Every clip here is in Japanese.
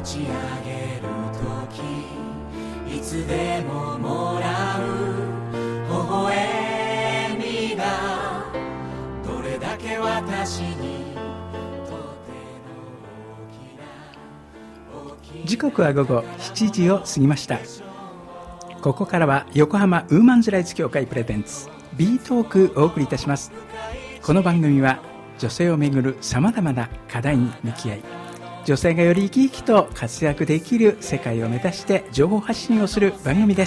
持ち上げる時、いつでももらう微笑みがどれだけ私に時刻は午後7時を過ぎました。ここからは横浜ウーマンズライツ協会プレゼンツ B トークをお送りいたします。この番組は女性をめぐるさまざまな課題に向き合い、女性がより生き生きと活躍できる世界を目指して情報発信をする番組です。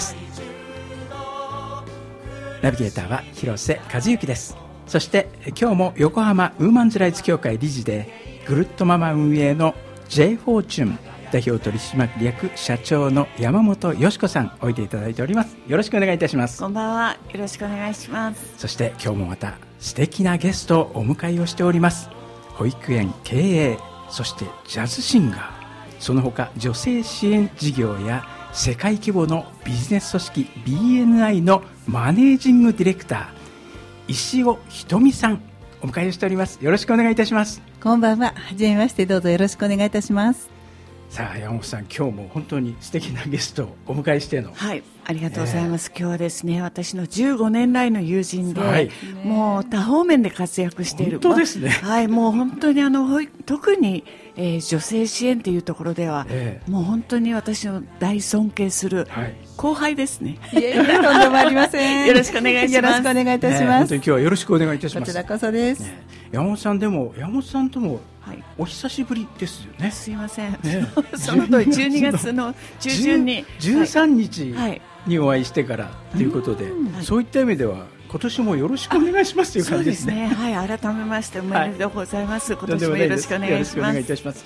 ナビゲーターは広瀬和幸です。そして今日も横浜ウーマンズライツ協会理事でぐるっとママ運営の J フォーチュン代表取締役社長の山本よし子さん、おいでいただいております。よろしくお願いいたします。 こんばんは、よろしくお願いします。 そして今日もまた素敵なゲストをお迎えをしております。保育園経営、そしてジャズシンガー、その他女性支援事業や世界規模のビジネス組織 BNI のマネージングディレクター、石尾ひとみさん、お迎えしております。よろしくお願いいたします。 こんばんは、はじめまして、どうぞよろしくお願いいたします。 さあ山本さん、今日も本当に素敵なゲストをお迎えしての、 はい、ありがとうございます。今日はですね、私の15年来の友人で、 はい、 もう多方面で活躍している。 本当ですね、 はい、もう本当に特に、女性支援というところでは、もう本当に私の大尊敬する後輩ですね。 いえいえ、とんでもありません。 よろしくお願いします。 よろしくお願いいたします。 本当に今日はよろしくお願いいたします。 こちらこそです。 山本さんともお久しぶりですよね。 すいません、その通り12月の中旬に 13日にお会いしてからということで、そういった意味では今年もよろしくお願いしますという感じですね。 そうですね、はい、改めましておめでとうございます。今年もよろしくお願いします。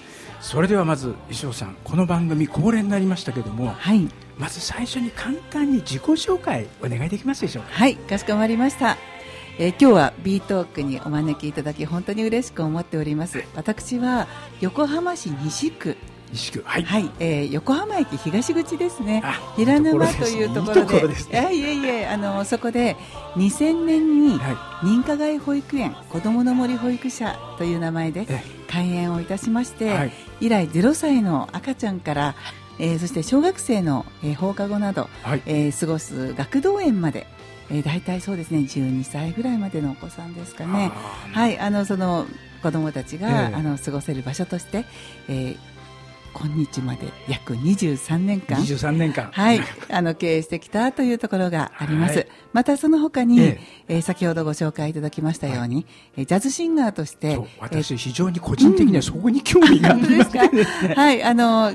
それではまず石尾さん、この番組恒例になりましたけども、 はい、 まず最初に簡単に自己紹介お願いできますでしょうか。 はい、かしこまりました。今日は B トークにお招きいただき本当に嬉しく思っております。私は横浜市西区、 はい、 はい、横浜駅東口ですね、平沼というところで、そこで2000年に認可外保育園子どもの森保育舎という名前で開園をいたしまして、以来0歳の赤ちゃんから、そして小学生の、放課後など、過ごす学童園まで、大体そうですね、12歳ぐらいまでのお子さんですかね。はい、その子どもたちが、過ごせる場所として、今日まで約23年間、はい、経営してきたというところがあります。はい、またその他に、先ほどご紹介いただきましたように、ジャズシンガーとして、 私非常に個人的にはそこに興味がありますね。 はい、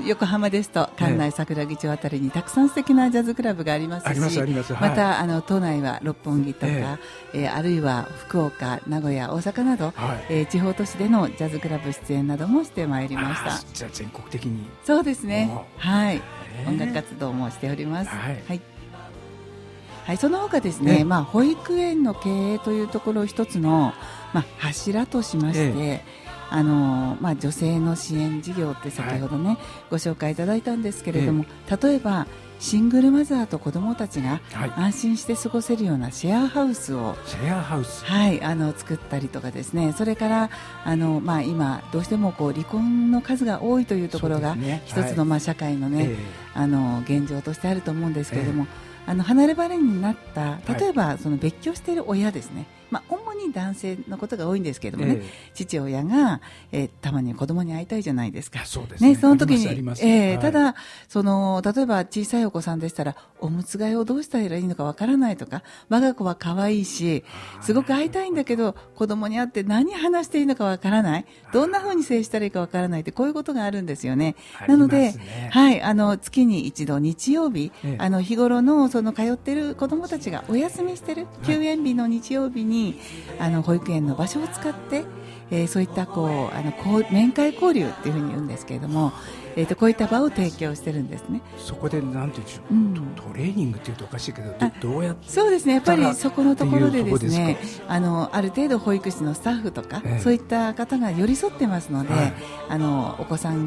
横浜ですと関内桜木町あたりにたくさん素敵なジャズクラブがありますし、また都内は六本木とか、あるいは福岡、名古屋、大阪など、地方都市でのジャズクラブ出演などもしてまいりました。 じゃあ全国的に。 そうですね、はい、音楽活動もしております。はい、その他ですね、保育園の経営というところを一つの、柱としまして、女性の支援事業って先ほどね、ご紹介いただいたんですけれども、例えばシングルマザーと子どもたちが安心して過ごせるようなシェアハウスを、はい、作ったりとかですね、それから今どうしても離婚の数が多いというところが一つの社会のね、現状としてあると思うんですけれども、離れ離れになった例えばその別居している親ですね、主に男性のことが多いんですけれどもね、父親が、たまに子供に会いたいじゃないですか。 そうですね、 その時に、ただ例えば小さいお子さんでしたらおむつ替えをどうしたらいいのかわからないとか、我が子は可愛いしすごく会いたいんだけど子供に会って何話していいのかわからない、どんな風に接したらいいかわからないって、こういうことがあるんですよね。なので、はい、月に一度日曜日、日頃のその通っている子どもたちがお休みしている休園日の日曜日に、保育園の場所を使って、そういった面会交流っていうふうに言うんですけれども、こういった場を提供してるんですね。 そこでなんていうんでしょう、トレーニングっていうとおかしいけど、どうやってそうですね、やっぱりそこのところでですね、ある程度保育士のスタッフとか、そういった方が寄り添ってますので、お子さんが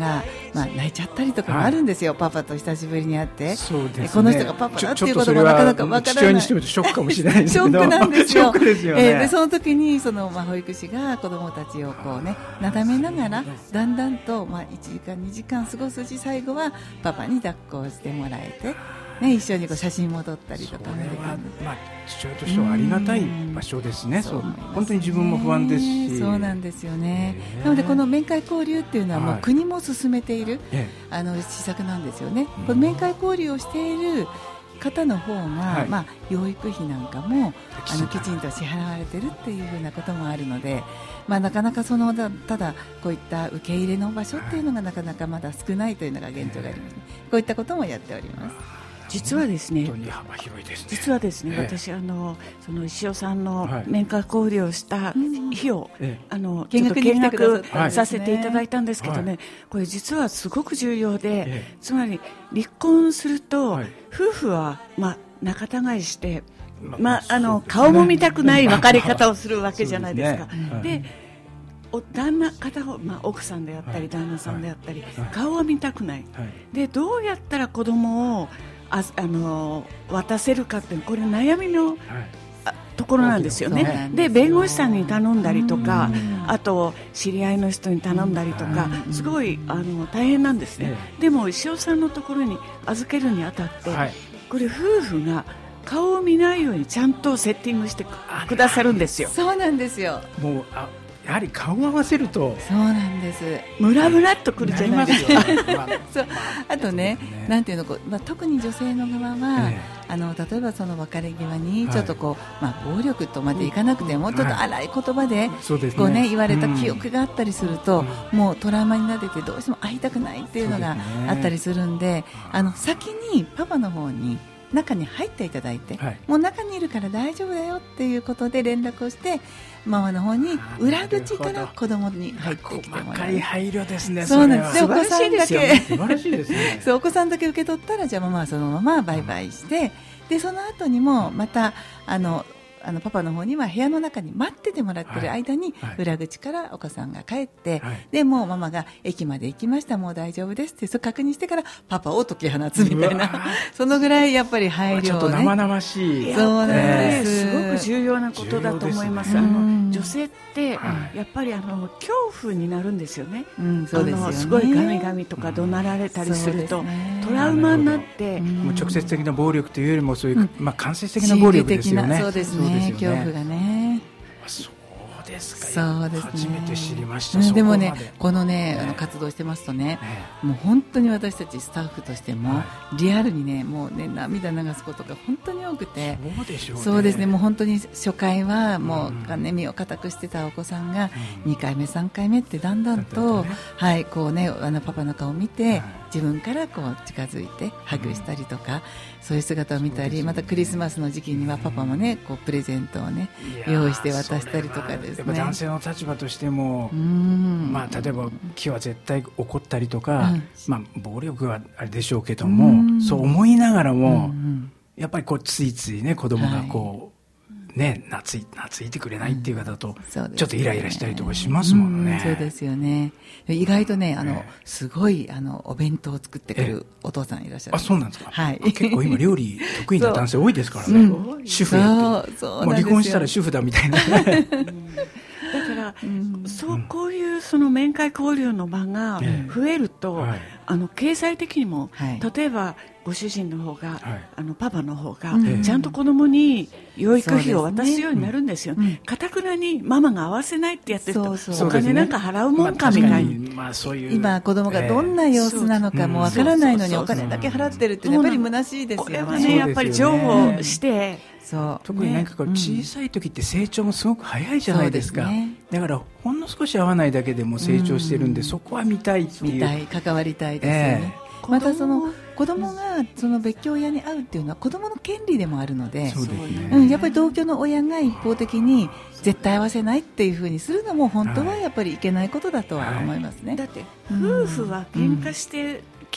泣いちゃったりとかもあるんですよ、パパと久しぶりに会って、 そうですね、 この人がパパだっていうこともなかなかわからない。 父親にしてみるとショックかもしれないですけどショックなんですよ。 ショックですよね。 でその時に保育士が子どもたちをなだめながらだんだんと1時間2時間過ごすし、最後はパパに抱っこをしてもらえて、一緒に写真も撮ったりとか。 それは父親としてはありがたい場所ですね。本当に自分も不安ですし。 そうなんですよね。なのでこの面会交流っていうのはもう国も進めている施策なんですよね。この面会交流をしている方の方が、養育費なんかもきちんと支払われているっていうふうなこともあるので、なかなかただこういった受け入れの場所っていうのがなかなかまだ少ないというのが現状がありますね。こういったこともやっております。 実はですね、 本当に幅広いですね。 実はですね、私その石尾さんの面会交流をした日を、ちょっと見学させていただいたんですけどね、これ実はすごく重要で、つまり離婚すると、夫婦は仲違いして、顔も見たくない別れ方をするわけじゃないですか。で旦那片方、奥さんであったり旦那さんであったり、顔は見たくない、でどうやったら子供を渡せるかって、これ悩みの、ところなんですよね。で弁護士さんに頼んだりとか、あと知り合いの人に頼んだりとか、すごい大変なんですね。でも石尾さんのところに預けるにあたって、これ夫婦が顔を見ないようにちゃんとセッティングしてくださるんですよ。 そうなんですよ。 もうやはり顔を合わせると、 そうなんです、 ムラムラっとくるじゃないですか。 そう、あとね、なんていうの、特に女性の側は、例えばその別れ際にちょっと暴力とまでいかなくても、ちょっと荒い言葉で言われた記憶があったりすると、もうトラウマになっててどうしても会いたくないっていうのがあったりするんで、先にパパの方に中に入っていただいて、もう中にいるから大丈夫だよっていうことで連絡をして、ママの方に裏口から子供に入ってきてもらう。 細かい配慮ですね。 そうなんです。 素晴らしいですよね。 素晴らしいですね。 そう、お子さんだけ受け取ったら、じゃあママはそのままバイバイして、でその後にもまたパパの方には部屋の中に待っててもらってる間に、裏口からお子さんが帰って、でもうママが駅まで行きました、もう大丈夫ですってそれ確認してからパパを解き放つみたいな、そのぐらいやっぱり配慮をね、 ちょっと生々しい。 そうなんです。 すごく重要なことだと思います。女性ってやっぱり恐怖になるんですよね。 そうですよね。 すごいガミガミとか怒鳴られたりすると、トラウマになって、 もう直接的な暴力というよりもそういう、間接的な暴力ですよね。 そうですね。恐怖がね。 そうですか。 そうですね。 初めて知りました。 でもね、このね、活動してますとね、もう本当に私たちスタッフとしてもリアルにね、もうね、涙流すことが本当に多くて、 そうでしょうね。 そうですね。もう本当に初回はもう身を固くしてたお子さんが2回目3回目ってだんだんと、こうね、パパの顔を見て自分からこう近づいてハグしたりとか、そういう姿を見たり、またクリスマスの時期にはパパもね、こうプレゼントをね用意して渡したりとかですね。 やっぱ男性の立場としても、例えば気は絶対怒ったりとか、暴力はあれでしょうけども、そう思いながらも、やっぱりこうついついね、子供がこう、懐いてくれないっていう方と、ちょっとイライラしたりとかしますもんね。 そうですよね。意外とね、すごいお弁当を作ってくるお父さんいらっしゃる。 あ、そうなんですか。 はい。 結構今料理得意な男性多いですからね。主婦やって。もう離婚したら主婦だみたいな。だから、こういうその面会交流の場が増えると、経済的にも、例えばご主人の方が、パパの方が、ちゃんと子供に養育費を渡すようになるんですよ。かたくなにママが合わせないってやってると、お金なんか払うもんかみたいに。 今子供がどんな様子なのかもわからないのにお金だけ払ってるってやっぱり虚しいですよね。 これはね、やっぱり譲歩して、 特になんかこう小さい時って成長もすごく早いじゃないですか。だからほんの少し会わないだけでも成長してるんで、そこは見たいっていう。 見たい、関わりたいですよね。またその子供がその別居親に会うっていうのは子供の権利でもあるので、やっぱり同居の親が一方的に絶対会わせないっていうふうにするのも本当はやっぱりいけないことだとは思いますね。 だって夫婦は喧嘩して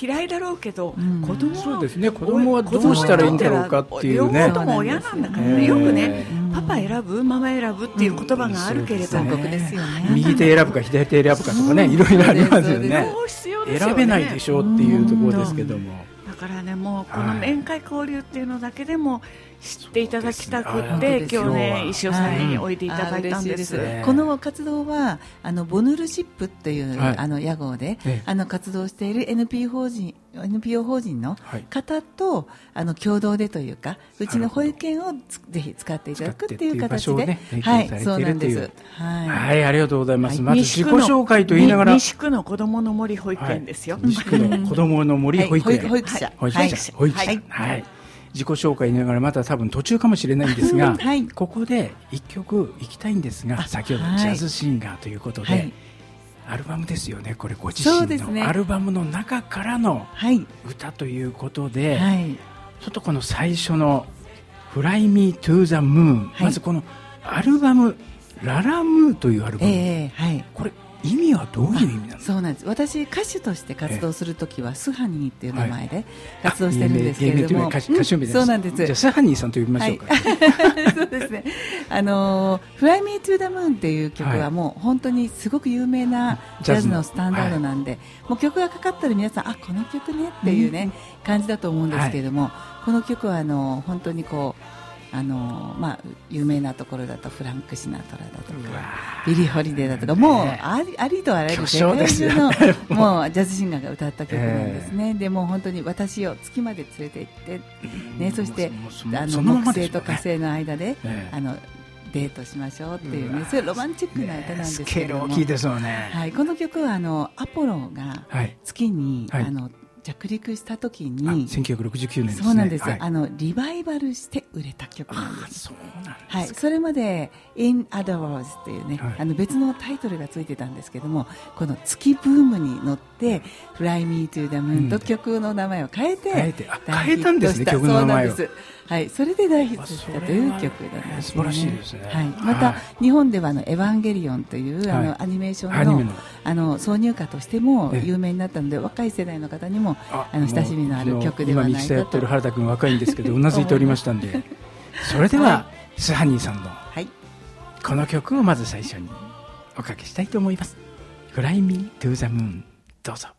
嫌いだろうけど、子供はそうですね、子供はどうしたらいいんだろうかっていうね、 両方とも親なんだからね、よくね、パパ選ぶママ選ぶっていう言葉があるけれど、 右手選ぶか左手選ぶかとかね、いろいろありますよね。選べないでしょうっていうところですけども、 だからね、もうこの面会交流っていうのだけでも知っていただきたくて、今日ね、石尾さんにおいでいただいたんです。 この活動はボヌルシップっていう屋号で活動している NPO 法人の方と共同でというか、うちの保育園をぜひ使っていただくっていう形で、はい、そうなんです。 はい、ありがとうございます。まず自己紹介と言いながら、 西区の子どもの森保育園ですよ。 西区の子どもの森保育園、 保育者、 はい。自己紹介言いながら、また多分途中かもしれないんですが、ここで一曲いきたいんですが、先ほどジャズシンガーということで、アルバムですよね、これご自身のアルバムの中からの歌ということで、ちょっとこの最初のFly Me to the Moon、まずこのアルバムララムーというアルバム、これ意味はどういう意味なんですか？ そうなんです。私歌手として活動するときはスハニーっていう名前で活動してるんですけれども、そうなんです。 じゃあスハニーさんと呼びましょうか。 そうですね。Fly Me to the Moon っていう曲はもう本当にすごく有名なジャズのスタンダードなんで、もう曲がかかったら皆さん、あ、この曲ねっていうね感じだと思うんですけれども、この曲は本当にこう有名なところだとフランク・シナトラだとかビリー・ホリデーだとか、もうありとあらゆる世界中のもうジャズシンガーが歌った曲なんですね。でも本当に私を月まで連れて行って、そして木星と火星の間でデートしましょうっていうね、そういうロマンチックな歌なんですけれども、 スケール大きいですよね。 この曲はアポロが月に着陸した時に 1969年ですね。 そうなんですよ。リバイバルして売れた曲なんです。 そうなんですか。 それまで In Other Words っていうね、別のタイトルがついてたんですけども、この月ブームに乗って Fly Me to the Moon と曲の名前を変えて変えたんですね、曲の名前を。 それで大ヒットしたという曲なんですね。 素晴らしいですね。 また日本ではエヴァンゲリオンというアニメーションの挿入歌としても有名になったので、若い世代の方にも親しみのある曲ではないかと。今ミキサーやってる原田君若いんですけどうなずいておりましたんで、それではスハニーさんのこの曲をまず最初におかけしたいと思います。 Fly Me to the Moon、 どうぞ。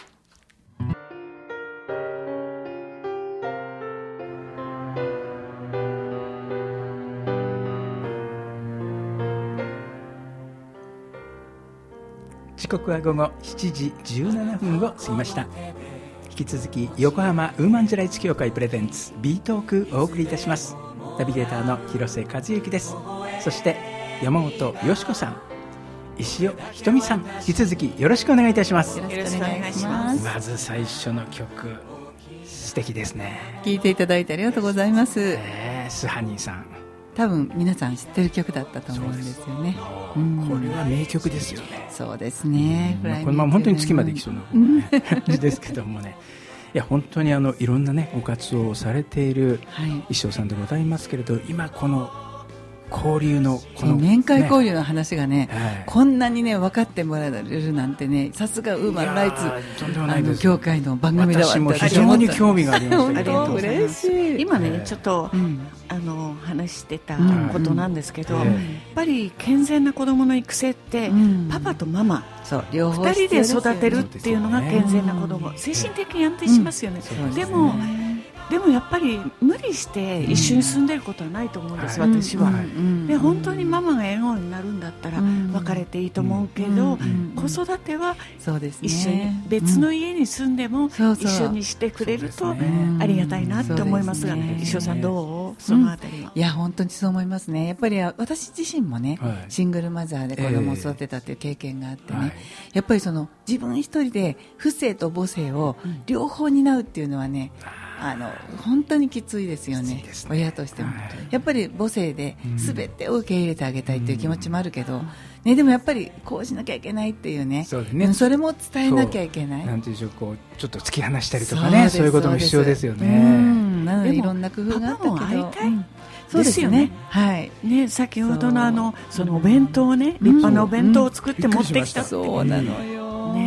時刻は午後7時17分を過ぎました。引き続き横浜ウーマンズライツ協会プレゼンツ B トークお送りいたします。ナビゲーターの広瀬和幸です。そして山本よし子さん、石尾ひとみさん、引き続きよろしくお願いいたします。 よろしくお願いします。 まず最初の曲、素敵ですね。 聴いていただいてありがとうございます。 スハニーさん、 多分皆さん知ってる曲だったと思うんですよね。 これは名曲ですよね。 そうですね。 これ本当に月まで行きそうな感じですけどもね。いや本当にいろんなねご活動をされている石尾さんでございますけれど、今この交流のこの面会交流の話がね、こんなにね分かってもらえるなんてね、さすがウーマンライツ協会の番組だわって。 私も非常に興味がありましたけど。 嬉しい。 今ねちょっと話してたことなんですけど、やっぱり健全な子どもの育成ってパパとママ両方2人で育てるっていうのが健全な子ども、精神的に安定しますよね。でもやっぱり無理して一緒に住んでることはないと思うんです、私は。で本当にママが笑顔になるんだったら別れていいと思うけど、子育ては一緒に別の家に住んでも一緒にしてくれるとありがたいなと思いますが、石尾さんどう？そのあたりは。 いや本当にそう思いますね。やっぱり私自身もね、シングルマザーで子供を育てたという経験があってね、やっぱり自分一人で父性と母性を両方担うっていうのはね、本当にきついですよね、親としても。やっぱり母性で全てを受け入れてあげたいという気持ちもあるけど、でもやっぱりこうしなきゃいけないっていうね、それも伝えなきゃいけない。 なんていうでしょう、ちょっと突き放したりとかね、そういうことも必要ですよね。 なのでいろんな工夫があったけど、 パパも会いたいそうですよね。先ほどのそのお弁当をね、立派なお弁当を作って持ってきたって。 そうなのよ。 本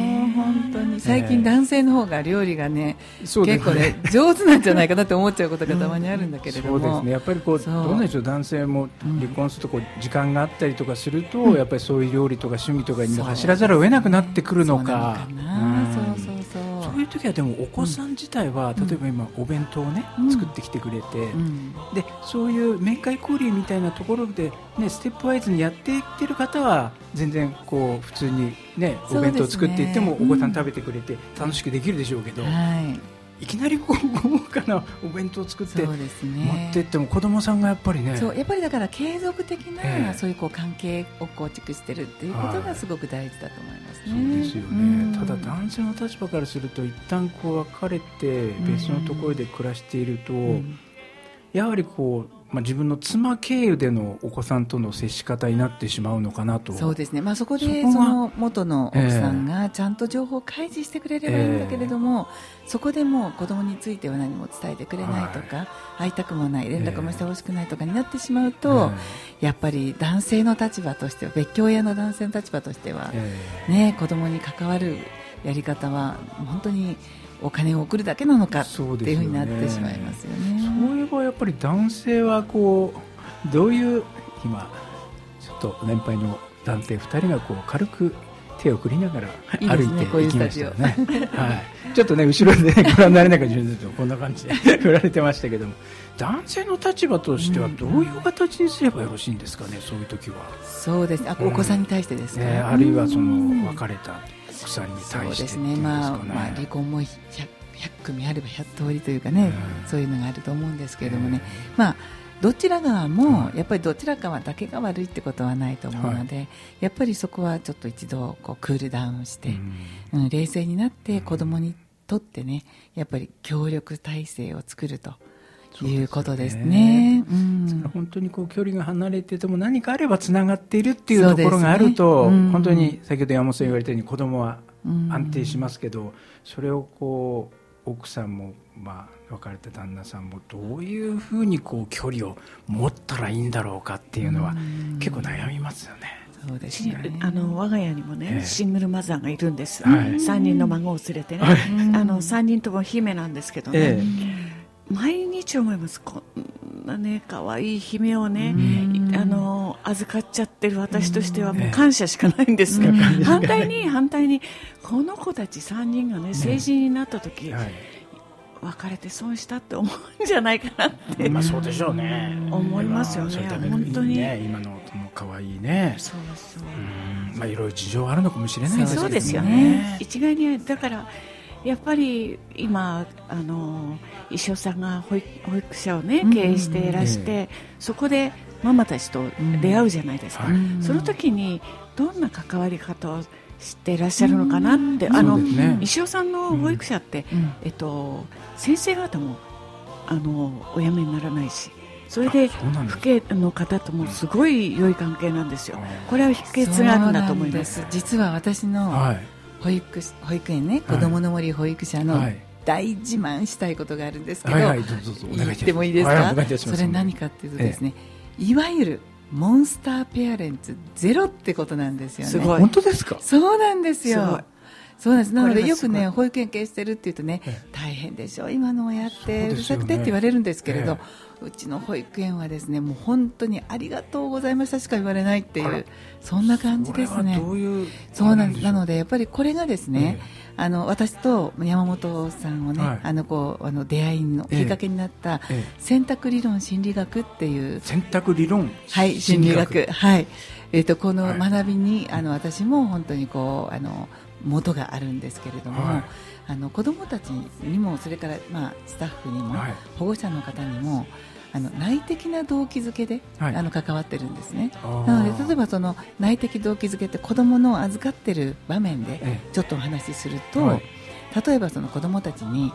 本当に最近男性の方が料理がね、結構ね上手なんじゃないかなって思っちゃうことがたまにあるんだけれども、 そうですね、やっぱりこうどうなんでしょう、男性も離婚するとこう時間があったりとかすると、やっぱりそういう料理とか趣味とかに走らざるを得なくなってくるのか。そういう時はでもお子さん自体は、例えば今お弁当をね、作ってきてくれて、でそういう面会交流みたいなところで、ね、ステップワイズにやっていってる方は全然こう普通に、ね、お弁当を作っていってもお子さん食べてくれて楽しくできるでしょうけど、いきなりこう豪華なお弁当を作って持っていっても子供さんがやっぱりね、 やっぱりだから継続的なそういうこう関係を構築してるっていうことがすごく大事だと思いますね。 そうですよね。ただ男性の立場からすると一旦こう別れて別のところで暮らしていると、やはりこう自分の妻経由でのお子さんとの接し方になってしまうのかなと。 そうですね、そこでその元の奥さんがちゃんと情報を開示してくれればいいんだけれども、そこでもう子供については何も伝えてくれないとか、会いたくもない、連絡もしてほしくないとかになってしまうと、やっぱり男性の立場としては、別居親の男性の立場としては、子供に関わるやり方は本当にお金を送るだけなのかっていうふうになってしまいますよね。 そういえばやっぱり男性はこうどういう、今ちょっと年配の男性2人がこう軽く手を振りながら歩いていきましたね。ちょっとね後ろで、ご覧になれないかもしれないけどこんな感じで振られてましたけども、男性の立場としてはどういう形にすればよろしいんですかね、そういう時は。 そうですね、お子さんに対してですね、 あるいはその別れた奥さんに対してっていうんですかね。 離婚も100組あれば100通りというかね、そういうのがあると思うんですけれどもね、どちら側もやっぱりどちらかだけが悪いってことはないと思うので、やっぱりそこはちょっと一度こうクールダウンして、冷静になって子供にとってね、やっぱり協力体制を作るということですね。 本当にこう距離が離れてても何かあればつながっているっていうところがあると、本当に先ほど山本さん言われたように子供は安定しますけど、それをこう奥さんも別れた旦那さんもどういうふうにこう距離を持ったらいいんだろうかっていうのは結構悩みますよね。 そうですね、我が家にもね、シングルマザーがいるんです、3人の孫を連れてね、3人とも姫なんですけどね、毎日思います。こんなね可愛い姫をね、預かっちゃってる私としてはもう感謝しかないんですが、反対にこの子たち3人がね成人になった時、別れて損したって思うんじゃないかなってそうでしょうね、 思いますよね。本当に今の可愛いね、いろいろ事情あるのかもしれないですけどね。 そうですよね。一概にだからやっぱり今石尾さんが保育所をね経営していらして、そこでママたちと出会うじゃないですか、その時にどんな関わり方をしていらっしゃるのかなって、石尾さんの保育者って、先生方もお辞めにならないし、それで父兄の方ともすごい良い関係なんですよ。これは秘訣があるんだと思います。 実は私の保育園ね、子どもの森保育者の大自慢したいことがあるんですけど、言ってもいいですか。それ何かっていうとですね、いわゆるモンスターペアレンツゼロってことなんですよね。 すごい。本当ですか。 そうなんですよ。そうなんです。なのでよくね、保育園経営してるって言うとね、大変でしょ今の親ってうるさくてって言われるんですけれど、うちの保育園はですね、もう本当にありがとうございましたしか言われないっていう、そんな感じですね。そうなんです。なのでやっぱりこれがですね、私と山本さんをね、出会いのきっかけになった選択理論心理学っていう選択理論心理学、この学びに私も本当にこう元があるんですけれども、子どもたちにもそれからスタッフにも、保護者の方にも内的な動機づけで、関わってるんですね。なので例えばその内的動機づけって子どもの預かってる場面でちょっとお話しすると、例えばその子どもたちに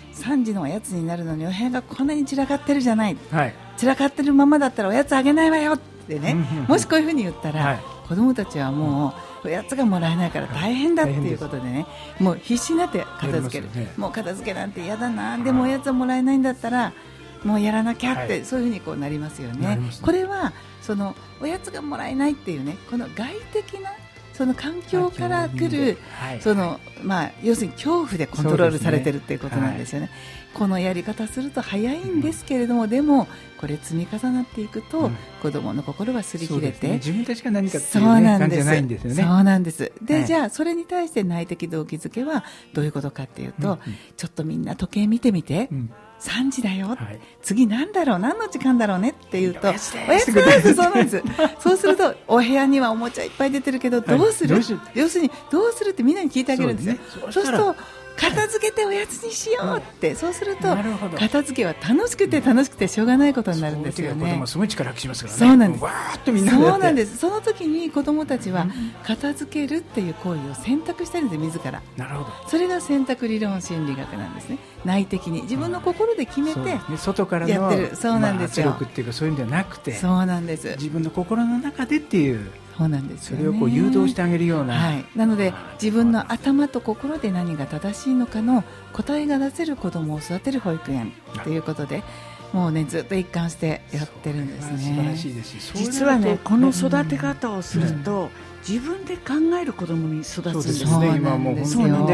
3時のおやつになるのにお部屋がこんなに散らかってるじゃない、散らかってるままだったらおやつあげないわよってね、もしこういうふうに言ったら、子どもたちはもうおやつがもらえないから大変だっていうことでね、もう必死になって片付ける、もう片付けなんて嫌だな、でもおやつはもらえないんだったらもうやらなきゃって、そういうふうにこうなりますよね。これはそのおやつがもらえないっていうね、この外的なその環境から来る、その要するに恐怖でコントロールされているということなんですよね。このやり方すると早いんですけれども、でもこれ積み重なっていくと、子どもの心が擦り切れて、 自分たちが何かっていう、感じじゃないんですよね。 そうなんです。で、じゃあそれに対して内的動機づけはどういうことかっていうと、ちょっとみんな時計見てみて、3時だよ、次何だろう、何の時間だろうねって言うと、おやつです。そうなんです。そうすると、お部屋にはおもちゃいっぱい出てるけど、どうする、要するにどうするってみんなに聞いてあげるんですね。そうすると片付けておやつにしようって、そうすると片付けは楽しくて楽しくてしょうがないことになるんですよね。 子供はすごい力発揮しますからね。 そうなんです。 わーっとみんなでやって、 そうなんです。その時に子供たちは片付けるっていう行為を選択したんです、自ら。 なるほど。 それが選択理論心理学なんですね。内的に自分の心で決めて外からのやってる。そうなんですよ。 圧力っていうかそういうんじゃなくて、 そうなんです。 自分の心の中でっていう。 そうなんですよね。 それをこう誘導してあげるような、 なので自分の頭と心で何が正しいのかの答えが出せる子どもを育てる保育園ということで、もうねずっと一貫してやってるんですね。 素晴らしいですし、 実はねこの育て方をすると、自分で考える子どもに育つんですね。 今もう本当にね、 そうなんです。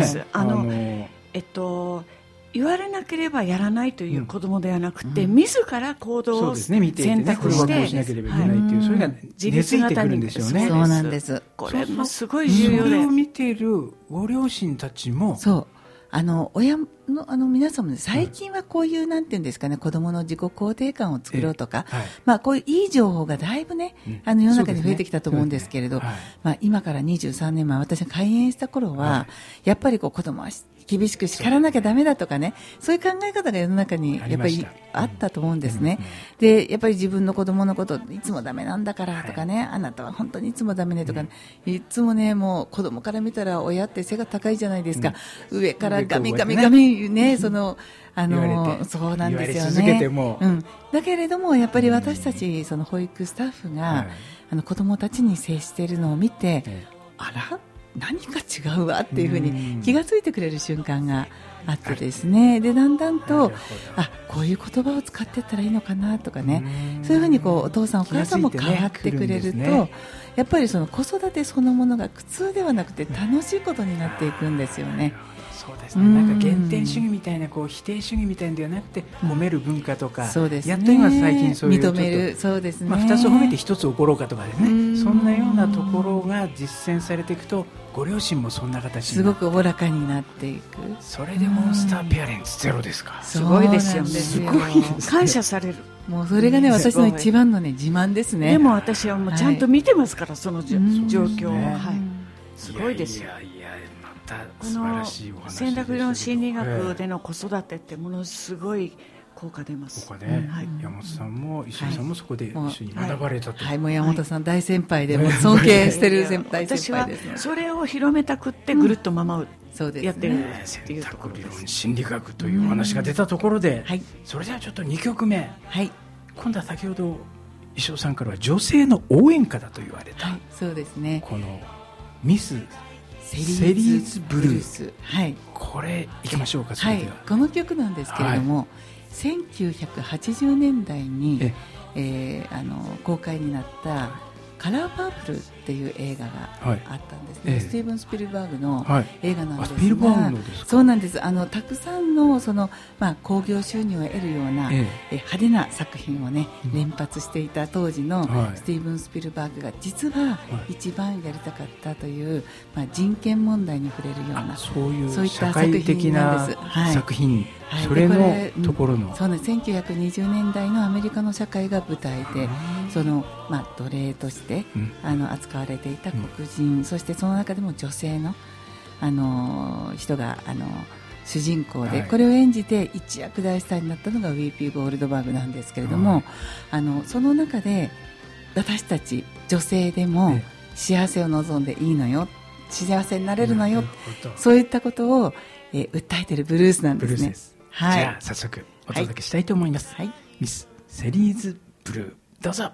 言われなければやらないという子供ではなくて、自ら行動を選択して、 しなければいけないという、それが根付いてくるんですよね。 そうなんです。 これもすごい重要で、 それを見ているご両親たちも、 親の皆さんも最近はこういうなんていうんですかね、子供の自己肯定感を作ろうとか、こういういい情報がだいぶね、世の中に増えてきたと思うんですけれど、今から23年前私が開園した頃は、やっぱり子供は厳しく叱らなきゃダメだとかね、そういう考え方が世の中にやっぱりあったと思うんですね。で、やっぱり自分の子供のこといつもダメなんだからとかね、あなたは本当にいつもダメねとか、いつもね、もう子供から見たら親って背が高いじゃないですか。上からガミガミガミね、そうなんですよね。だけれどもやっぱり私たちその保育スタッフが、子供たちに接しているのを見て、あら何か違うわっていうふうに気がついてくれる瞬間があってですね、でだんだんとこういう言葉を使っていったらいいのかなとかね、そういうふうにお父さんお母さんも変わってくれると、やっぱりその子育てそのものが苦痛ではなくて楽しいことになっていくんですよね。 そうですね、なんか減点主義みたいな否定主義みたいなのではなくて、褒める文化とか、 そうですね、 やっと今最近そういう認める、そうですね、 2つ褒めて1つ怒ろうかとかですね、そんなようなところが実践されていくと、ご両親もそんな形にすごくおおらかになっていく。 それでモンスターペアレンツゼロですか。 すごいですよね。すごい感謝される。 もうそれがね、私の一番のね自慢ですね。 でも私はもうちゃんと見てますから、その状況を、すごいですよ。この選択理論心理学での子育てってものすごい効果出ます。 山本さんも石井さんもそこで一緒に学ばれたと。 もう山本さん大先輩で、もう尊敬してる大先輩です。 私はそれを広めたくってぐるっとママをやってるっていうところです。 選択理論心理学というお話が出たところで、それではちょっと2曲目、今度は先ほど石尾さんからは女性の応援歌だと言われた、 そうですね、 このミスセリーズブルース、これいきましょうか。それではこの曲なんですけれども、1980年代に、公開になったカラーパープルっていう映画があったんですね。スティーブン・スピルバーグの映画なんですが、 スピルバーグのですか。 そうなんです。たくさんの興行収入を得るような、派手な作品をね、連発していた当時のスティーブン・スピルバーグが実は一番やりたかったという、人権問題に触れるような、そういった作品なんです。 作品、それのところの、 そうね、1920年代のアメリカの社会が舞台で、その奴隷として扱われていた黒人、そしてその中でも女性の人が主人公で、これを演じて一躍大スターになったのがウィーピー・ゴールドバーグなんですけれども、その中で私たち女性でも幸せを望んでいいのよ、幸せになれるのよ、そういったことを訴えているブルースなんですね。 じゃあ早速お届けしたいと思います。ミスセリーズブルー、どうぞ。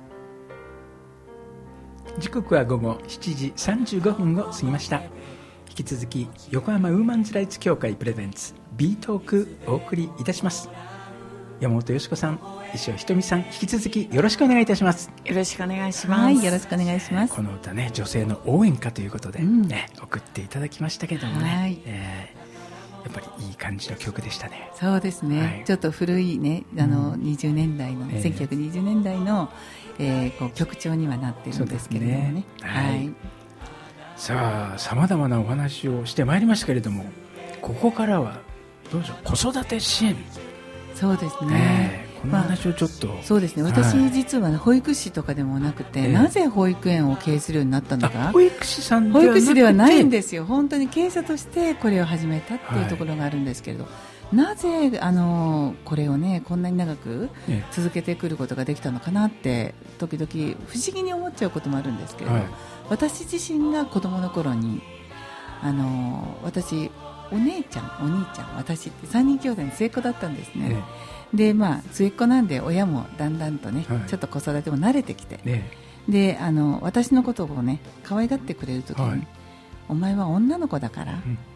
時刻は午後7時35分を過ぎました。引引き続き横浜ウーマンズライツ協会プレゼンツ B トークお送りいたします。山本よし子さん、石尾ひとみさん、引き続きよろしくお願いいたします。 よろしくお願いします。 はい、よろしくお願いします。 この歌ね、女性の応援歌ということで、送っていただきましたけどもね、やっぱりいい感じの曲でしたね。 そうですね、ちょっと古いね、20年代の、1920年代の、こう曲調にはなってるんですけれどもね。 さあ、さまざまなお話をしてまいりましたけれども、ここからはどうでしょう、子育て支援。 そうですね、 この話をちょっと、 そうですね、私、実は、保育士とかでもなくて、なぜ保育園を経営するようになったのか。 保育士さん保育士ではないんですよ。本当に経営者としてこれを始めたっていうところがあるんですけれど、なぜこれをね、こんなに長く続けてくることができたのかなって時々不思議に思っちゃうこともあるんですけれど、私自身が子供の頃に私お姉ちゃんお兄ちゃん私って3人兄弟の末っ子だったんですね。で、末っ子なんで親もだんだんとね、ちょっと子育ても慣れてきて、で私のことをね可愛がってくれるときに、お前は女の子だから、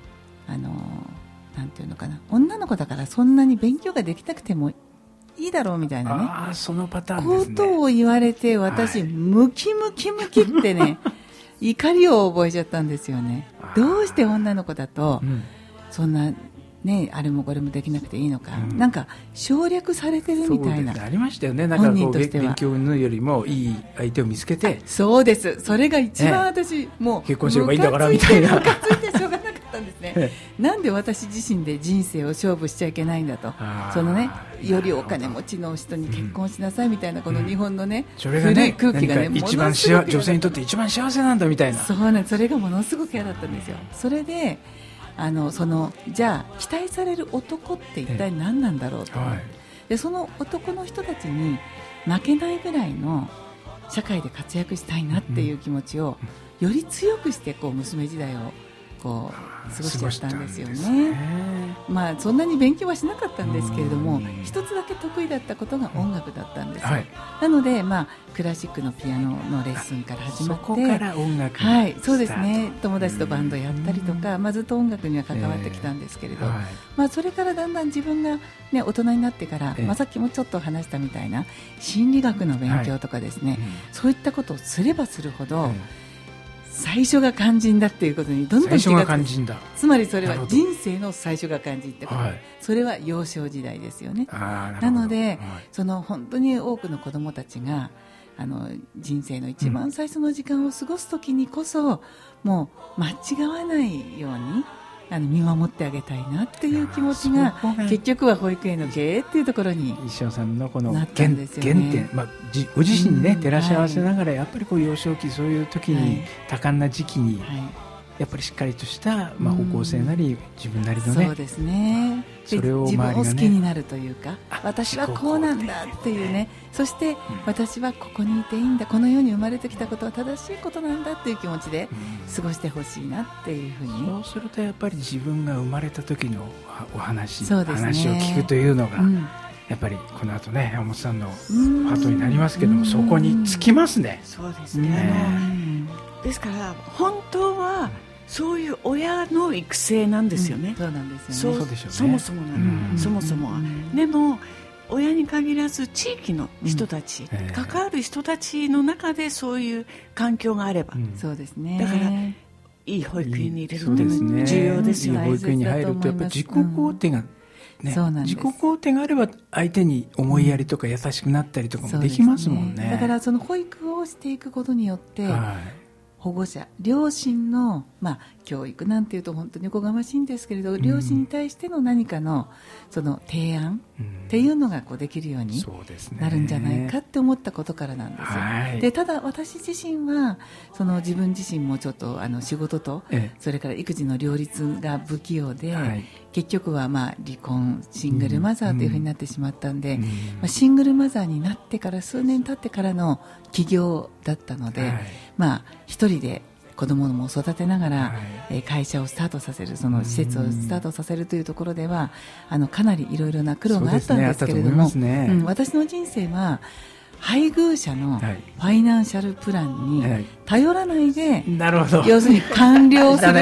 なんていうのかな、女の子だからそんなに勉強ができなくてもいいだろうみたいなね、 そのパターンですね、 ことを言われて、私、ムキムキムキってね怒りを覚えちゃったんですよね。どうして女の子だと、そんなね、あれもこれもできなくていいのか、なんか省略されてるみたいな。 ありましたよね。なんかこう勉強のよりもいい相手を見つけて、 そうです、それが一番私、もう結婚すればいいんだからみたいな、 ムカついてしょうがなかったんですねなんで私自身で人生を勝負しちゃいけないんだと、そのね、よりお金持ちの人に結婚しなさいみたいな、この日本のね、 それがね、 古い空気がね、 一番女性にとって一番幸せなんだみたいな、 そうね、それがものすごく嫌だったんですよ。それでじゃあ期待される男って一体何なんだろうと、でその男の人たちに負けないぐらいの社会で活躍したいなっていう気持ちをより強くして、こう娘時代をこう過ごしちゃったんですよね。そんなに勉強はしなかったんですけれども、一つだけ得意だったことが音楽だったんですよ。なので、クラシックのピアノのレッスンから始まって、 そこから音楽にはい、そうですね、友達とバンドやったりとか、ずっと音楽には関わってきたんですけれど、それからだんだん自分が、ね、大人になってから、さっきもちょっと話したみたいな心理学の勉強とかですね、そういったことをすればするほど、最初が肝心だっていうことにどんどん気がつく。つまりそれは人生の最初が肝心ってこと、それは幼少時代ですよね。なので、本当に多くの子どもたちが人生の一番最初の時間を過ごすときにこそ、もう間違わないように見守ってあげたいなっていう気持ちが、結局は保育園の経営っていうところに石尾さんのこのなったんですよね。 原点、ご自身にね、照らし合わせながら、やっぱりこう幼少期、そういう時に、多感な時期に、やっぱりしっかりとした方向性なり、自分なりのね、 そうですね、 それを自分を好きになるというか、私はこうなんだっていうね、そして私はここにいていいんだ、この世に生まれてきたことは正しいことなんだっていう気持ちで過ごしてほしいなっていうふうに。 そうするとやっぱり自分が生まれた時のお話、 そうですね、 話を聞くというのが、やっぱりこの後ね、山本さんのパートになりますけども、そこにつきますね。 そうですね、ですから本当はそういう親の育成なんですよね。 そうなんですよね。 そもそもそもそもは。でも親に限らず地域の人たち、関わる人たちの中でそういう環境があれば、 そうですね。 だからいい保育園に入れるって重要ですよね。 いい保育園に入るとやっぱり自己肯定が自己肯定があれば相手に思いやりとか優しくなったりとかもできますもんね。 だからその保育をしていくことによって、保護者、両親の、教育なんていうと本当におこがましいんですけれど、両親に対しての何かのその提案っていうのができるようになるんじゃないかって思ったことからなんですよ。で、ただ私自身は自分自身もちょっと仕事とそれから育児の両立が不器用で、結局は離婚、シングルマザーというふうになってしまったんで、シングルマザーになってから数年経ってからの起業だったので、一人で子供も育てながら、会社をスタートさせる、その施設をスタートさせるというところではかなりいろいろな苦労があったんですけれども、私の人生は配偶者のファイナンシャルプランに頼らないで、要するに完了する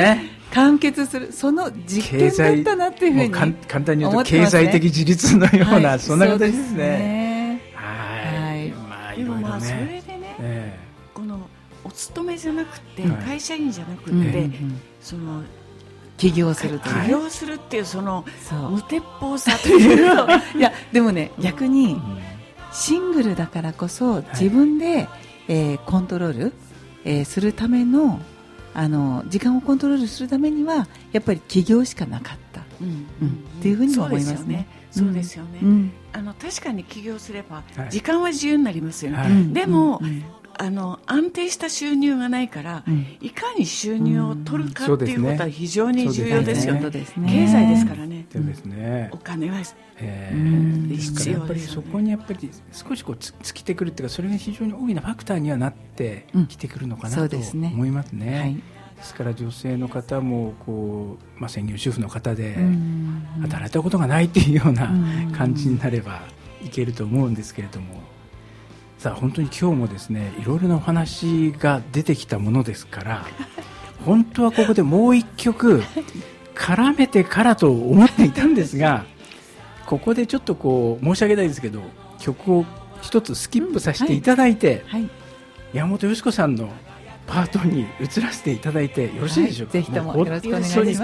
完結する、その実験だったなっていうふうに簡単に言うと経済的自立のような、そんな形ですね。 はい。でもまあそれでね、このお勤めじゃなくて、会社員じゃなくて、その起業するという、 起業するっていうその無鉄砲さというのいやでもね、逆にシングルだからこそ自分で、コントロール、するための時間をコントロールするためにはやっぱり起業しかなかった、っていうふうにも思いますね。 そうですよね。確かに起業すれば時間は自由になりますよね。でも、安定した収入がないから、いかに収入を取るかっていうことは非常に重要ですよね。経済ですからね。お金は必要。やっぱりそこにやっぱり少しこう尽きてくるっていうか、それが非常に大きなファクターにはなってきてくるのかなと思いますね。ですから女性の方もこう、専業主婦の方で働いたことがないっていうような感じになればいけると思うんですけれども、さあ本当に今日もですね、いろいろなお話が出てきたものですから本当はここでもう一曲絡めてからと思っていたんですが、ここでちょっとこう申し訳ないですけど曲を一つスキップさせていただいて、山本芳子さんのパートに移らせていただいてよろしいでしょうか。 ぜひともよろしくお願いします。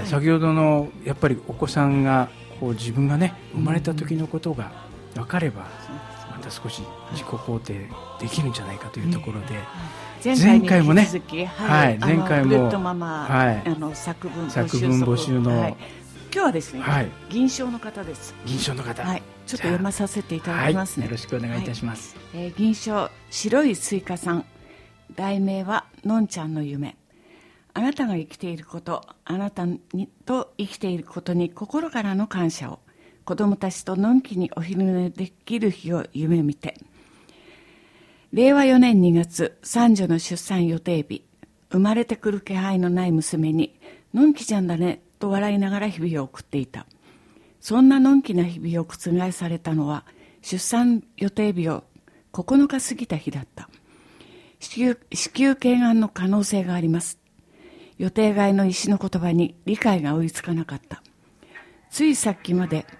先ほどのやっぱりお子さんがこう自分がね生まれた時のことが分かればまた少し自己肯定できるんじゃないかというところで、 前回もね、 前回もグレッドママ、作文募集の、 今日はですね、銀賞の方です。 銀賞の方、 ちょっと読まさせていただきますね。 よろしくお願いいたします。 銀賞、白いスイカさん。題名はのんちゃんの夢。あなたが生きていること、あなたと生きていることに心からの感謝を。子供たちとのんきにお昼寝できる日を夢見て。令和4年2月、三女の出産予定日。生まれてくる気配のない娘に、のんきちゃんだねと笑いながら日々を送っていた。そんなのんきな日々を覆されたのは、出産予定日を9日過ぎた日だった。子宮頸がんの可能性があります。予定外の医師の言葉に理解が追いつかなかった。ついさっきまで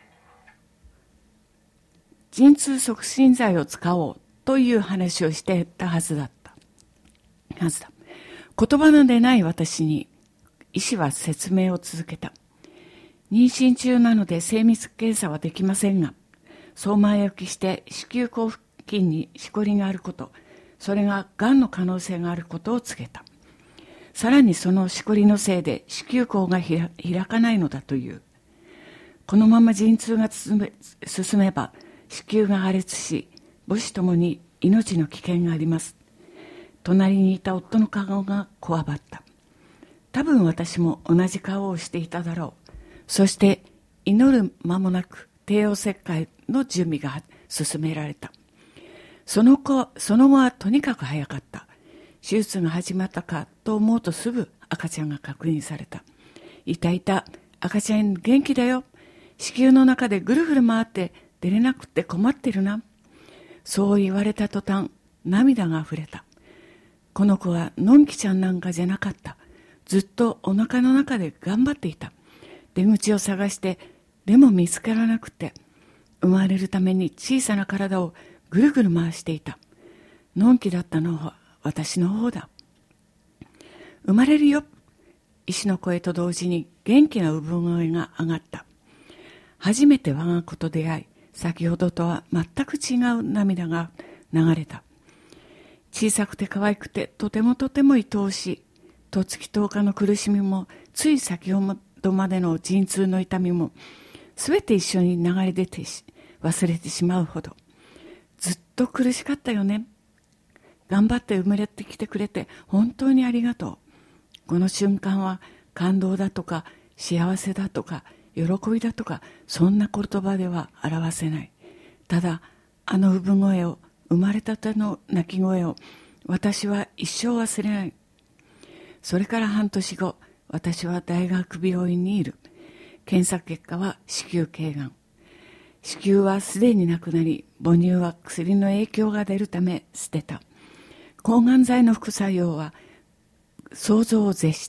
陣痛促進剤を使おうという話をしていたはずだ。言葉の出ない私に医師は説明を続けた。妊娠中なので精密検査はできませんが、相馬焼きして子宮口付近にしこりがあること、それががんの可能性があることを告げた。さらにそのしこりのせいで子宮口が開かないのだという。このまま陣痛が進めば子宮が破裂し、母子ともに命の危険があります。隣にいた夫の顔がこわばった。多分私も同じ顔をしていただろう。そして祈る間もなく帝王切開の準備が進められた。その後はとにかく早かった。手術が始まったかと思うとすぐ赤ちゃんが確認された。いた、赤ちゃん元気だよ。子宮の中でぐるぐる回って出れなくて困ってるな。そう言われた途端、涙が溢れた。この子はのんきちゃんなんかじゃなかった。ずっとお腹の中で頑張っていた。出口を探して、でも見つからなくて、生まれるために小さな体をぐるぐる回していた。のんきだったのは私の方だ。生まれるよ。医師の声と同時に元気な産声が上がった。初めて我が子と出会い、先ほどとは全く違う涙が流れた。小さくて可愛くてとても愛おしい。とつき10日の苦しみも、つい先ほどまでの陣痛の痛みも、すべて一緒に流れ出て忘れてしまうほど。ずっと苦しかったよね。頑張って生まれてきてくれて本当にありがとう。この瞬間は感動だとか幸せだとか喜びだとかそんな言葉では表せない。ただあの産声を、生まれたての泣き声を私は一生忘れない。それから半年後、私は大学病院にいる。検査結果は子宮頸がん。子宮はすでになくなり、母乳は薬の影響が出るため捨てた。抗がん剤の副作用は想像を絶した。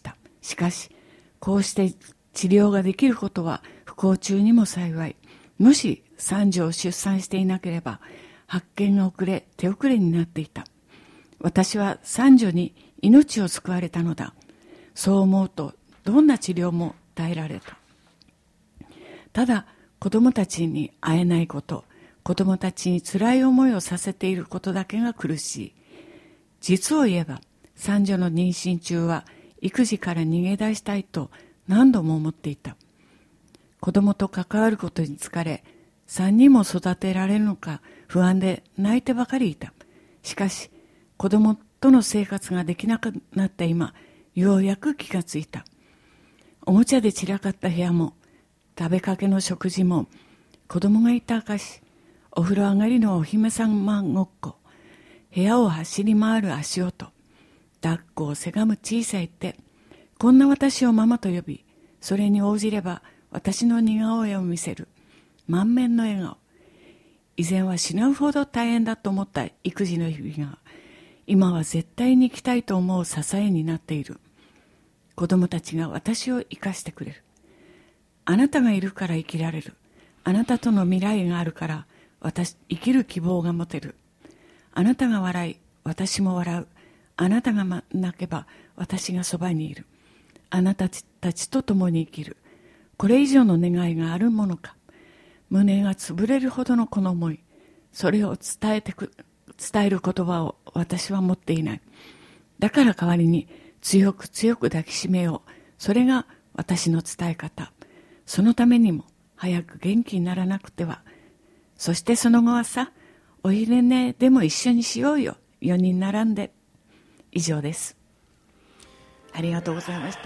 しかしこうして治療ができることは不幸中にも幸い。もし三女を出産していなければ発見が遅れ手遅れになっていた。私は三女に命を救われたのだ。そう思うとどんな治療も耐えられた。ただ子供たちに会えないこと、子供たちに辛い思いをさせていることだけが苦しい。実を言えば三女の妊娠中は育児から逃げ出したいと何度も思っていた。子供と関わることに疲れ、3人も育てられるのか不安で泣いてばかりいた。しかし子供との生活ができなくなった今、ようやく気がついた。おもちゃで散らかった部屋も、食べかけの食事も、子供がいた証、お風呂上がりのお姫様ごっこ、部屋を走り回る足音、抱っこをせがむ小さい手、こんな私をママと呼び、それに応じれば私の似顔絵を見せる満面の笑顔。以前は死ぬほど大変だと思った育児の日々が、今は絶対に生きたいと思う支えになっている。子供たちが私を生かしてくれる。あなたがいるから生きられる。あなたとの未来があるから生きる希望が持てる。あなたが笑い、私も笑う。あなたが泣けば私がそばにいる。あなたたちと共に生きる。これ以上の願いがあるものか。胸が潰れるほどのこの思い、それを伝える言葉を私は持っていない。だから代わりに強く強く抱きしめよう。それが私の伝え方。そのためにも早く元気にならなくては。そしてその後はさ、お昼寝でも一緒にしようよ。4人並んで。以上です。ありがとうございました。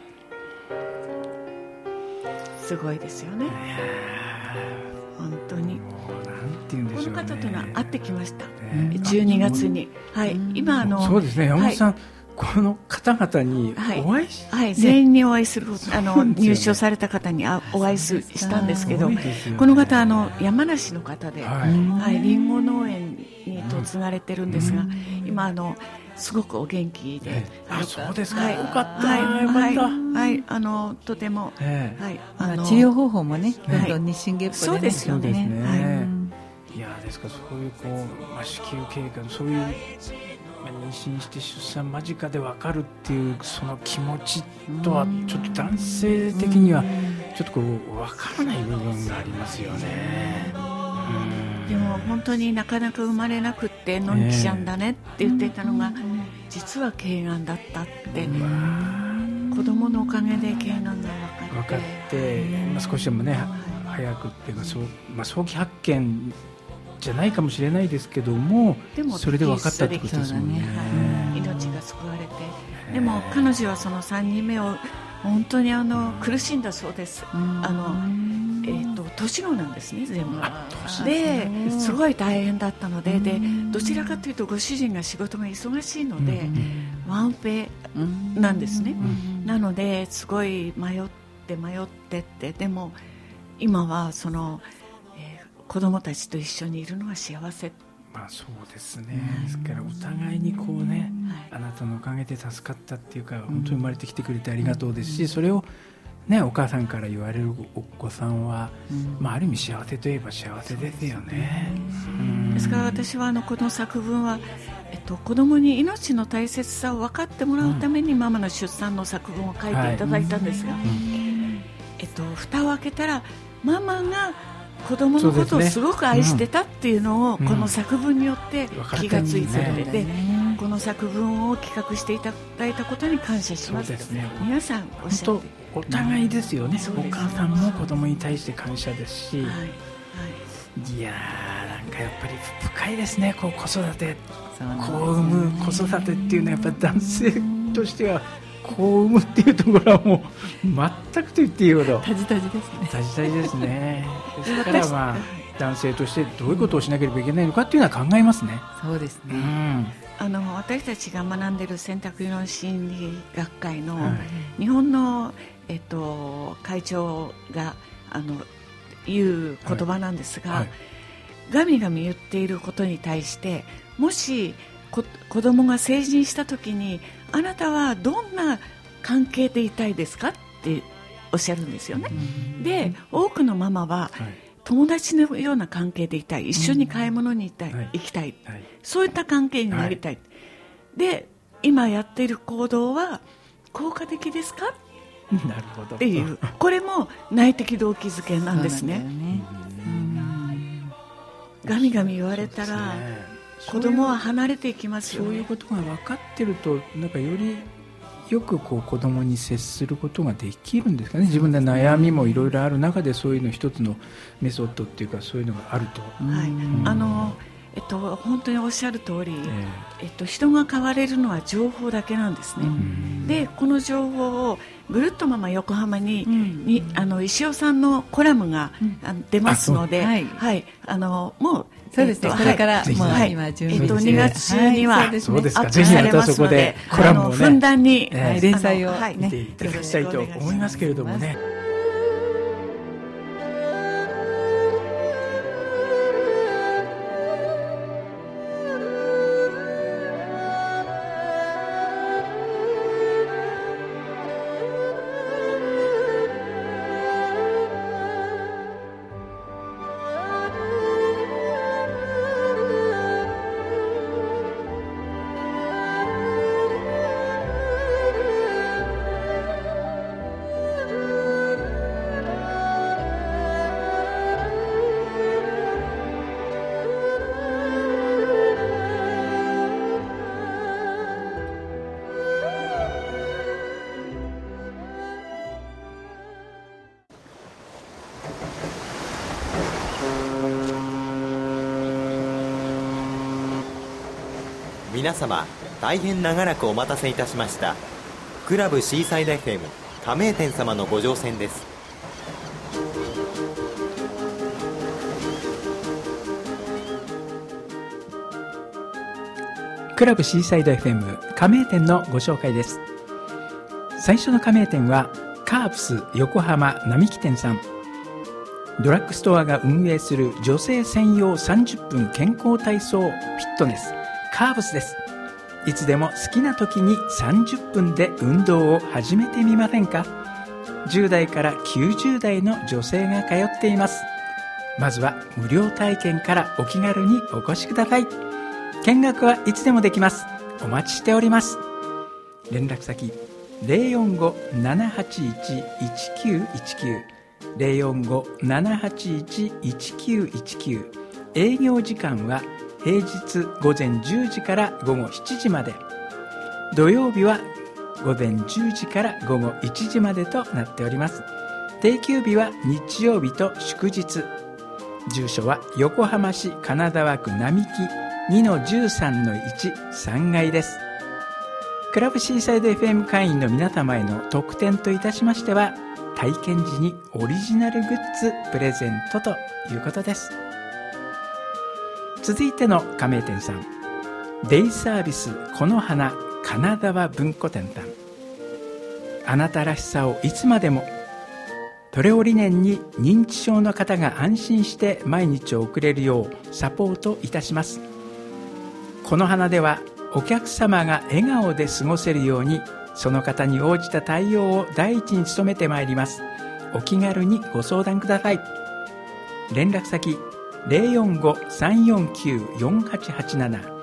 すごいですよね。本当に。 なんて言うんでしょうね。 この方というのは会ってきました。12月に。はい。今そうですね。山本さん、この方々にお会いし、 はい、全員にお会いする、入賞された方にお会いしたんですけど、この方山梨の方で、リンゴ農園に嫁がれてるんですが、今すごくお元気で、 そうですか、よかった、よかった、 はい、とても、 治療方法もね、どんどん日進月歩でね、 そうですよね。 いやですからそういう子宮経過、そういう妊娠して出産間近で分かるっていうその気持ちとはちょっと男性的にはちょっと分からない部分がありますよね。 でも本当になかなか生まれなくってのんきちゃんだねって言ってたのが、実は頸がんだったって、子供のおかげで頸がんが分かって、 少しでもね早くっていうか早期発見じゃないかもしれないですけども、 でもそれで分かったってことですもんね。 命が救われて、でも彼女はその3人目を本当に苦しんだそうです。年子なんですね、全部ですごい大変だったので、どちらかというとご主人が仕事が忙しいので、ワンオペなんですね。なのですごい迷ってって、でも今はその子供たちと一緒にいるのは幸せ。 そうですね。ですからお互いにこうね、あなたのおかげで助かったっていうか、本当に生まれてきてくれてありがとうですし、それをね、お母さんから言われるお子さんは、ある意味幸せといえば幸せですよね。 ですから私はこの作文は、子供に命の大切さを分かってもらうためにママの出産の作文を書いていただいたんですが、蓋を開けたらママが子供のことをすごく愛してたっていうのをこの作文によって気がついていて、この作文を企画していただいたことに感謝しますと皆さんおっしゃって、 お互いですよね。お母さんも子供に対して感謝ですし、いやなんかやっぱり深いですね。子育て、子を産む子育てっていうのはやっぱり男性としては子を産むっていうところはもう全くと言っていいほどタジタジですね。 タジタジですね。ですから男性としてどういうことをしなければいけないのかっていうのは考えますね。 そうですね。 私たちが学んでいる選択論心理学会の日本の、会長が言う言葉なんですが、ガミガミ言っていることに対して、もし子供が成人した時にあなたはどんな関係でいたいですかっておっしゃるんですよね。で多くのママは、友達のような関係でいたい、一緒に買い物に行きたい、そういった関係になりたい、で今やっている行動は効果的ですかなるほどっていう、これも内的動機づけなんですね。ガミガミ言われたら、子供は離れていきますよね。 そういうことが分かってると、なんかよりよくこう子供に接することができるんですかね。自分で悩みもいろいろある中で、そういうの一つのメソッドっていうか、そういうのがあると、 本当におっしゃる通り、人が変われるのは情報だけなんですね。でこの情報をぐるっとママ横浜に、石尾さんのコラムが、出ますので、もうそうですね、これからもう今準備 2月中にはアップされますので、ふんだんに連載を見ていただきたいと思いますけれどもね。 皆様大変長らくお待たせいたしました。クラブシーサイド FM 加盟店様のご乗船です。 クラブシーサイド FM 加盟店のご紹介です。最初の加盟店はカープス横浜並木店さん。ドラッグストアが運営する女性専用30分健康体操フィットネスカーブスです。いつでも好きな時に30分で運動を始めてみませんか。10代から90代の女性が通っています。まずは無料体験からお気軽にお越しください。見学はいつでもできます。お待ちしております。連絡先 045-781-1919 045-781-1919。営業時間は平日午前10時から午後7時まで、土曜日は午前10時から午後1時までとなっております。定休日は日曜日と祝日。住所は横浜市金沢区並木 2-13-1 3階です。クラブシーサイド FM 会員の皆様への特典といたしましては、体験時にオリジナルグッズプレゼントということです。続いての加盟店さん、デイサービスこの花金沢文庫店さん。あなたらしさをいつまでも。それを理念に認知症の方が安心して毎日を送れるようサポートいたします。この花ではお客様が笑顔で過ごせるように、その方に応じた対応を第一に努めてまいります。お気軽にご相談ください。連絡先 045-349-4887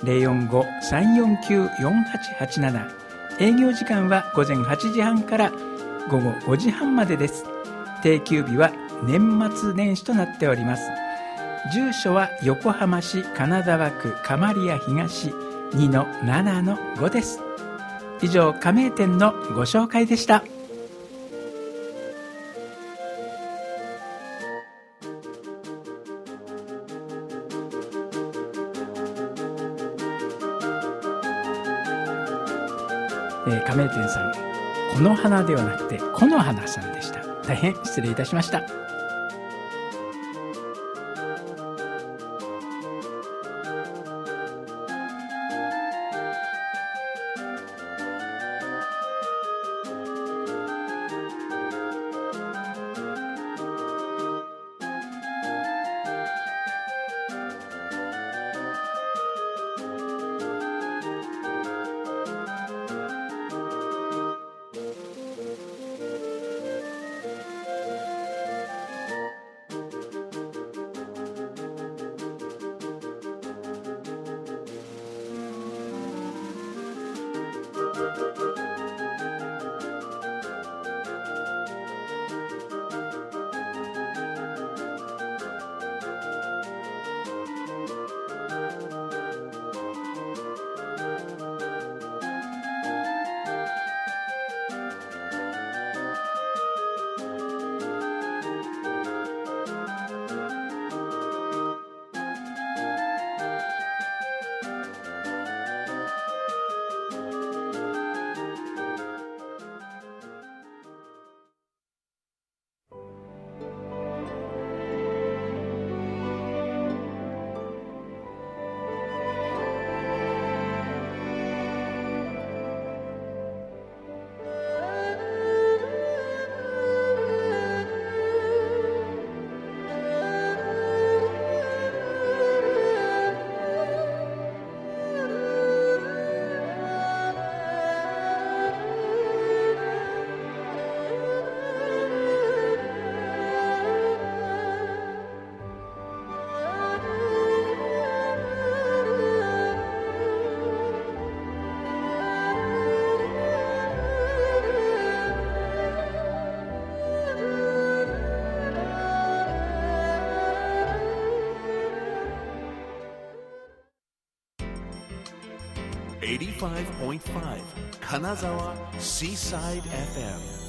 045-349-4887。営業時間は午前8時半から午後5時半までです。定休日は年末年始となっております。住所は横浜市金沢区鎌リア東 2-7-5 です。以上、加盟店のご紹介でした。加盟店さん、この花ではなくてこの花さんでした。大変失礼いたしました。 85.5 金沢 Seaside FM